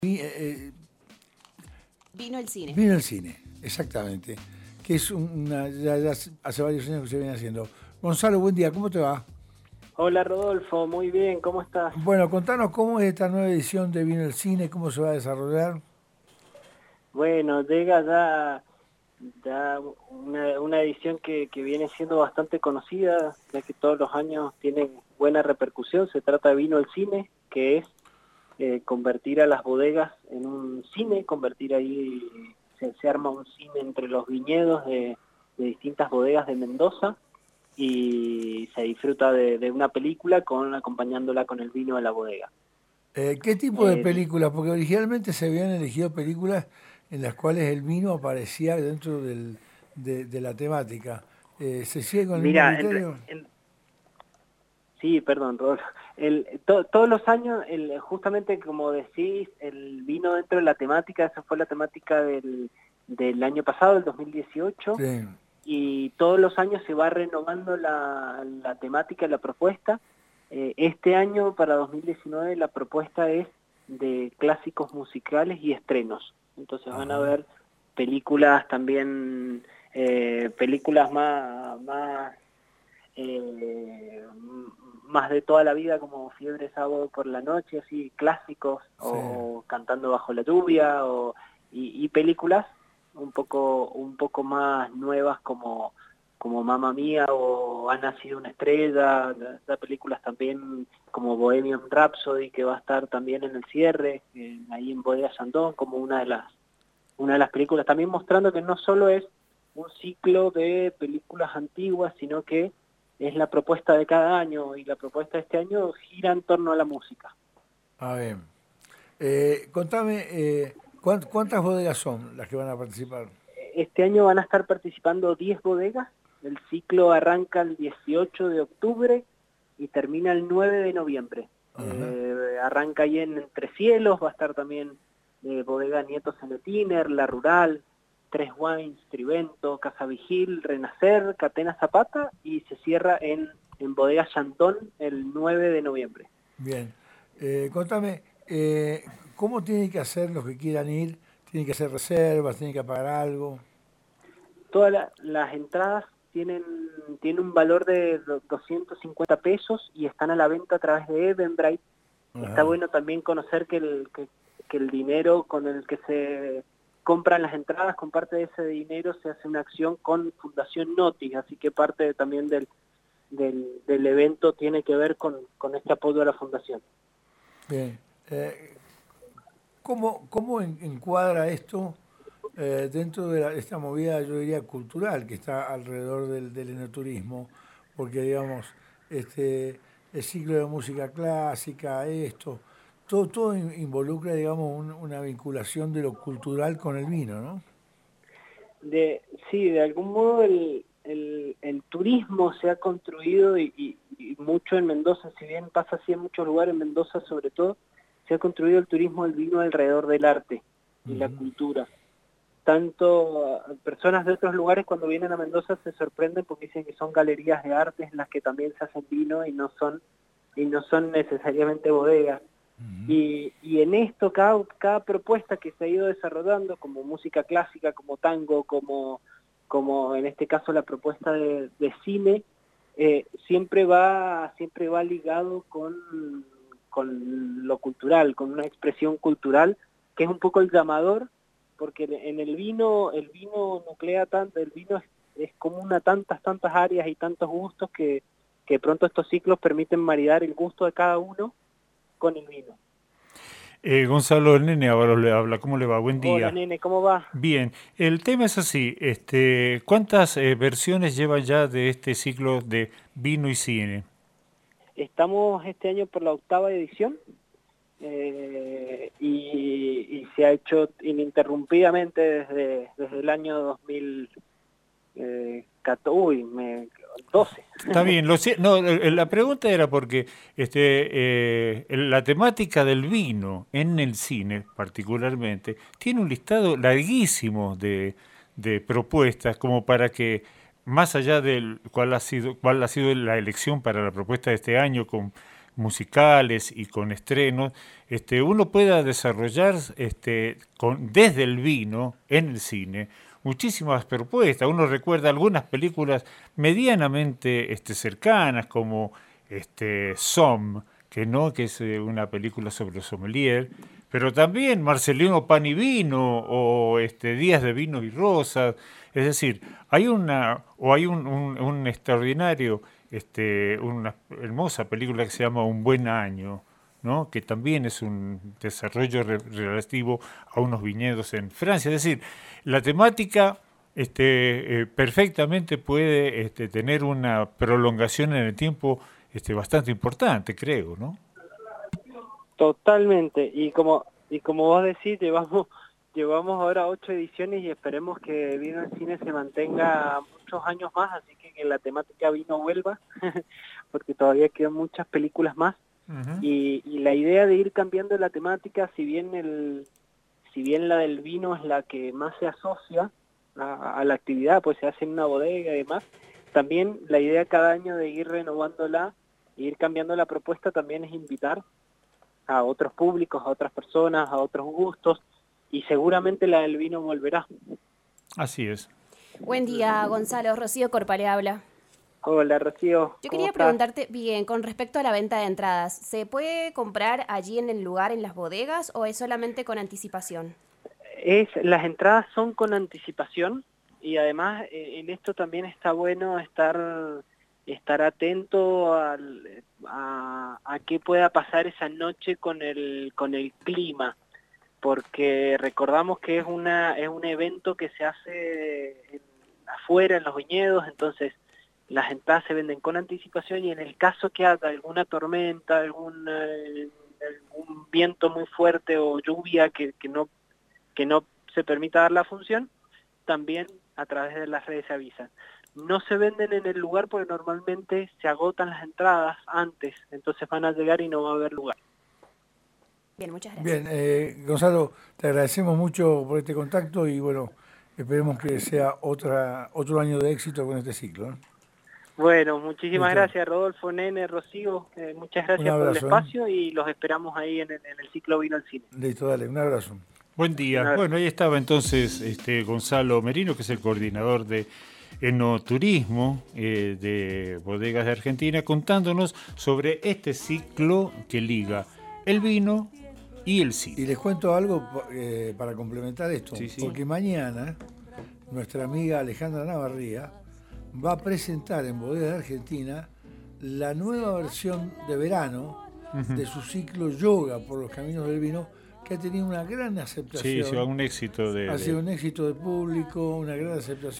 Vino el cine. Vino el cine, exactamente. Que es ya hace varios años que se viene haciendo. Gonzalo, buen día, ¿cómo te va? Hola Rodolfo, muy bien, ¿cómo estás? Bueno, contanos cómo es esta nueva edición de Vino el cine, cómo se va a desarrollar. Bueno, llega ya una edición que viene siendo bastante conocida, ya que todos los años tiene buena repercusión. Se trata de Vino el cine, que es convertir a las bodegas en un cine, convertir ahí, se arma un cine entre los viñedos de distintas bodegas de Mendoza y se disfruta de una película acompañándola con el vino de la bodega. ¿Qué tipo de películas? Porque originalmente se habían elegido películas en las cuales el vino aparecía dentro de la temática. ¿Se sigue con el mismo criterio? Sí, perdón, Rodolfo. Todos los años, justamente como decís, el vino dentro de la temática, esa fue la temática del año pasado, el 2018, Sí. Y todos los años se va renovando la temática, la propuesta. Este año, para 2019, la propuesta es de clásicos musicales y estrenos. Entonces van a ver películas también, películas más de toda la vida, como Fiebre Sábado por la Noche, así clásicos, sí. O Cantando bajo la lluvia, y películas un poco más nuevas como Mamma Mía o Ha nacido una estrella, da películas también como Bohemian Rhapsody, que va a estar también en el cierre, ahí en Bodega Shandong, como una de las películas, también mostrando que no solo es un ciclo de películas antiguas, sino que es la propuesta de cada año, y la propuesta de este año gira en torno a la música. A ver, contame, ¿cuántas bodegas son las que van a participar? Este año van a estar participando 10 bodegas. El ciclo arranca el 18 de octubre y termina el 9 de noviembre. Arranca ahí en Entre Cielos, va a estar también Bodega Nieto Zenetiner, La Rural, Tres Wines, Trivento, Casa Vigil, Renacer, Catena Zapata, y se cierra en Bodega Shandong el 9 de noviembre. Bien, contame, ¿cómo tienen que hacer los que quieran ir? ¿Tienen que hacer reservas? ¿Tienen que pagar algo? Todas las entradas tienen un valor de 250 pesos y están a la venta a través de Eventbrite. Está bueno también conocer que el dinero con el que se compran las entradas, con parte de ese dinero se hace una acción con Fundación Notis, así que parte también del evento tiene que ver con este apoyo a la Fundación. Bien. ¿Cómo encuadra esto dentro de esta movida, yo diría, cultural que está alrededor del enoturismo? Porque, digamos, el ciclo de música clásica, todo involucra, digamos, una vinculación de lo cultural con el vino, ¿no? Sí, de algún modo el turismo se ha construido y mucho en Mendoza, si bien pasa así en muchos lugares, en Mendoza sobre todo, se ha construido el turismo del vino alrededor del arte y la cultura. Tanto personas de otros lugares cuando vienen a Mendoza se sorprenden porque dicen que son galerías de arte en las que también se hacen vino y no son necesariamente bodegas. Y en esto, cada propuesta que se ha ido desarrollando, como música clásica, como tango, como en este caso la propuesta de cine, siempre va ligado con lo cultural, con una expresión cultural, que es un poco el llamador, porque en el vino nuclea tanto, el vino es común a tantas áreas y tantos gustos que de pronto estos ciclos permiten maridar el gusto de cada uno con el vino. Gonzalo, el nene ahora le habla. ¿Cómo le va? Buen día. Hola, nene, ¿cómo va? Bien. El tema es así. ¿Cuántas versiones llevan ya de este ciclo de vino y cine? Estamos este año por la 8ª edición y se ha hecho ininterrumpidamente desde el año 2012. Está bien. La pregunta era porque la temática del vino en el cine, particularmente, tiene un listado larguísimo de propuestas como para que, más allá de cuál ha sido la elección para la propuesta de este año, con musicales y con estrenos, uno pueda desarrollar desde el vino en el cine muchísimas propuestas. Uno recuerda algunas películas medianamente cercanas, como Somme, que es una película sobre sommelier, pero también Marcelino Pan y Vino o Días de Vino y Rosas. Es decir, hay un extraordinario, una hermosa película que se llama Un Buen Año, ¿no? Que también es un desarrollo relativo a unos viñedos en Francia. Es decir, la temática perfectamente puede tener una prolongación en el tiempo bastante importante, creo, ¿no? Totalmente, y como vos decís, llevamos ahora 8 ediciones y esperemos que Vino al Cine se mantenga muchos años más, así que la temática vino vuelva, porque todavía quedan muchas películas más. Uh-huh. Y la idea de ir cambiando la temática, si bien la del vino es la que más se asocia a la actividad, pues se hace en una bodega y demás, también la idea cada año de ir renovándola, e ir cambiando la propuesta también es invitar a otros públicos, a otras personas, a otros gustos, y seguramente la del vino volverá. Así es. Buen día, Gonzalo. Rocío Corpa le habla. Hola, Rocío. Yo quería preguntarte, bien, con respecto a la venta de entradas, ¿se puede comprar allí en el lugar, en las bodegas, o es solamente con anticipación? Las entradas son con anticipación, y además en esto también está bueno estar atento a qué pueda pasar esa noche con el clima, porque recordamos que es un evento que se hace afuera en los viñedos, entonces las entradas se venden con anticipación, y en el caso que haga alguna tormenta, algún viento muy fuerte o lluvia que no se permita dar la función, también a través de las redes se avisan. No se venden en el lugar porque normalmente se agotan las entradas antes, entonces van a llegar y no va a haber lugar. Bien, muchas gracias. Bien, Gonzalo, te agradecemos mucho por este contacto y bueno, esperemos que sea otro año de éxito con este ciclo, ¿eh? Bueno, muchísimas gracias, Rodolfo, Nene, Rocío, muchas gracias por el espacio y los esperamos ahí en el ciclo Vino al Cine. Listo, dale, un abrazo. Buen día. Bueno, ahí estaba entonces Gonzalo Merino, que es el coordinador de enoturismo de Bodegas de Argentina, contándonos sobre este ciclo que liga el vino y el cine. Y les cuento algo para complementar esto, sí. Porque mañana nuestra amiga Alejandra Navarría va a presentar en Bodegas de Argentina la nueva versión de verano de su ciclo Yoga por los Caminos del Vino, que ha tenido una gran aceptación. Sí, ha sido un éxito ha sido un éxito de público, una gran aceptación.